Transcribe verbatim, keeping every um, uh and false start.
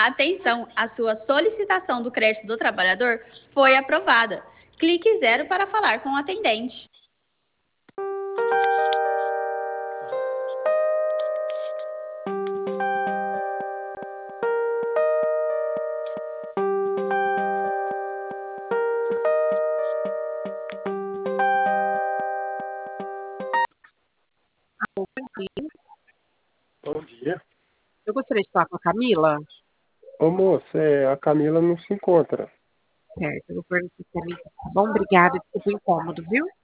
Atenção, a sua solicitação do crédito do trabalhador foi aprovada. Clique zero para falar com o atendente. Bom dia. Bom dia. Eu gostaria de falar com a Camila. Ô moça, é, a Camila não se encontra. Certo, eu vou perguntar. Tá bom, obrigada. Desculpa o incômodo, viu?